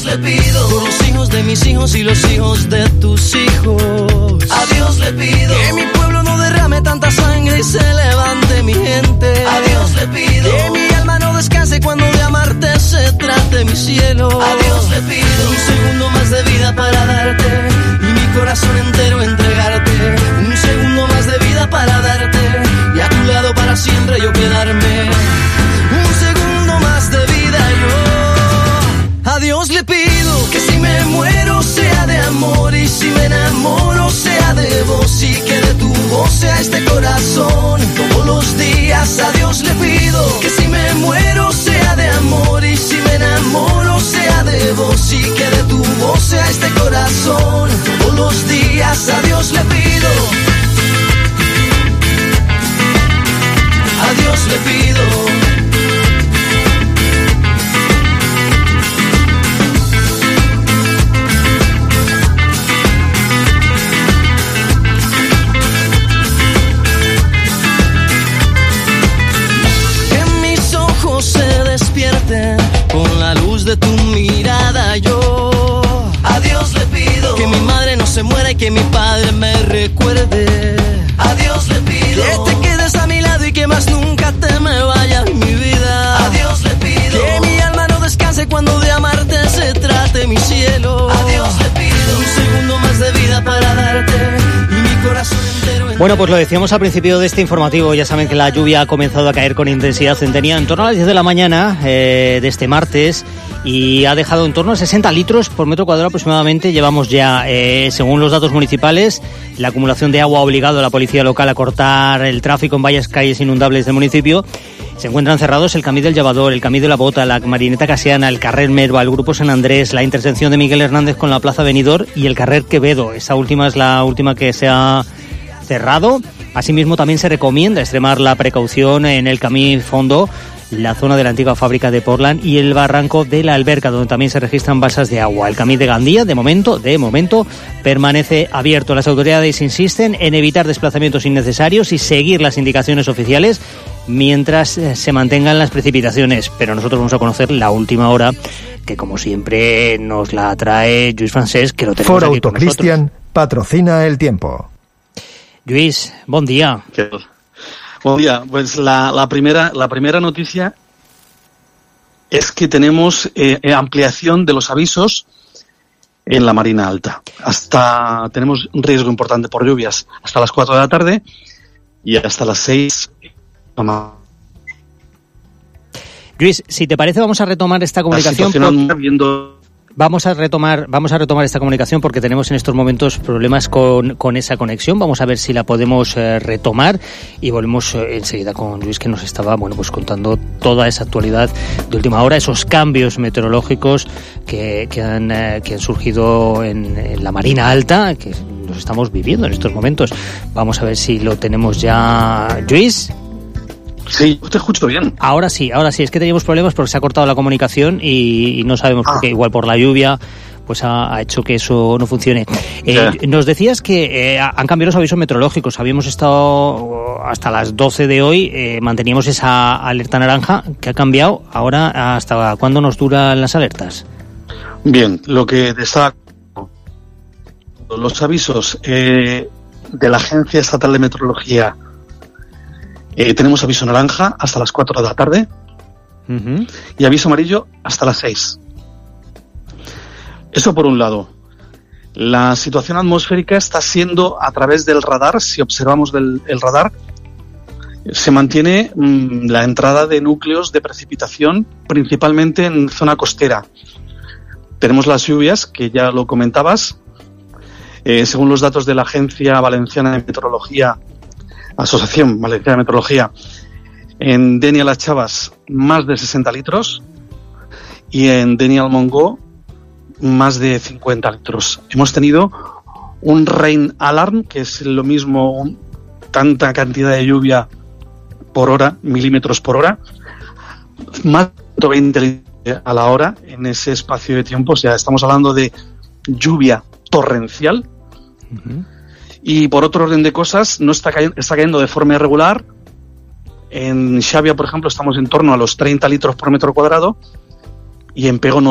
le pido por los hijos de mis hijos y los hijos de tus hijos. A Dios le pido que mi pueblo no derrame tanta sangre y se levante mi gente. A Dios le pido que mi alma no descanse cuando de amarte se trate mi cielo. A Dios le pido un segundo más de vida para darte y mi corazón entero entregarte. Un segundo más de vida para darte y a tu lado para siempre yo quedarme. Un segundo más de vida yo. A Dios le pido que si me muero sea de amor y si me enamoro sea de vos y que de tu voz sea este corazón todos los días. A Dios le pido que si me muero sea de amor y si me enamoro sea de vos y que de tu voz sea este corazón todos los días. A Dios le pido. A Dios le pido. Con la luz de tu mirada yo a Dios le pido que mi madre no se muera y que mi padre me recuerde. A Dios le pido que te quedes a mi lado y que más nunca te me vayas mi vida. A Dios le pido que mi alma no descanse cuando de amarte se trate mi cielo. A Dios le pido un segundo más de vida para darte y mi corazón entero. Bueno, pues lo decíamos al principio de este informativo, ya saben que la lluvia ha comenzado a caer con intensidad centenia en torno a las 10 de la mañana de este martes y ha dejado en torno a 60 litros por metro cuadrado aproximadamente. Llevamos ya, según los datos municipales, la acumulación de agua ha obligado a la policía local a cortar el tráfico en varias calles inundables del municipio. Se encuentran cerrados el Camí del Llavador, el Camí de la Bota, la Marineta Casiana, el Carrer Merva, el Grupo San Andrés, la intersección de Miguel Hernández con la Plaza Benidorm y el Carrer Quevedo. Esta última es la última que se ha cerrado. Asimismo, también se recomienda extremar la precaución en el Camí Fondo, la zona de la antigua fábrica de Portland y el barranco de la Alberca, donde también se registran balsas de agua. El Camí de Gandía, de momento, permanece abierto. Las autoridades insisten en evitar desplazamientos innecesarios y seguir las indicaciones oficiales mientras se mantengan las precipitaciones. Pero nosotros vamos a conocer la última hora, que como siempre nos la trae Lluís Francesc, que lo tenemos Foro aquí con nosotros. Autocristian patrocina el tiempo. Lluís, buen día. Buen día. Pues la primera noticia es que tenemos ampliación de los avisos en la Marina Alta. Tenemos un riesgo importante por lluvias hasta las 4 de la tarde y hasta las 6. Lluís, si te parece, vamos a retomar esta comunicación. Vamos a retomar esta comunicación porque tenemos en estos momentos problemas con esa conexión. Vamos a ver si la podemos retomar y volvemos enseguida con Lluís, que nos estaba pues contando toda esa actualidad de última hora, esos cambios meteorológicos que han surgido en la Marina Alta, que los estamos viviendo en estos momentos. Vamos a ver si lo tenemos ya, Lluís. Sí, te escucho bien. Ahora sí, es que teníamos problemas porque se ha cortado la comunicación y no sabemos por qué, igual por la lluvia, pues ha hecho que eso no funcione. Nos decías que han cambiado los avisos meteorológicos. Habíamos estado hasta las 12 de hoy, manteníamos esa alerta naranja que ha cambiado. Ahora, ¿hasta cuándo nos duran las alertas? Bien, lo que destaca los avisos de la Agencia Estatal de Meteorología. Tenemos aviso naranja hasta las 4 de la tarde y aviso amarillo hasta las 6. Eso por un lado. La situación atmosférica está siendo a través del radar. Si observamos el radar, se mantiene la entrada de núcleos de precipitación, principalmente en zona costera. Tenemos las lluvias, que ya lo comentabas. Según los datos de la Agencia Valenciana de Meteorología, Asociación Valenciana de Meteorología, en Denia Las Chavas más de 60 litros y en Denia Almongó más de 50 litros. Hemos tenido un rain alarm, que es lo mismo, tanta cantidad de lluvia por hora, milímetros por hora, más de 120 litros a la hora en ese espacio de tiempo. O sea, estamos hablando de lluvia torrencial. Y por otro orden de cosas, no está cayendo de forma irregular. En Xavia, por ejemplo, estamos en torno a los 30 litros por metro cuadrado y en Pego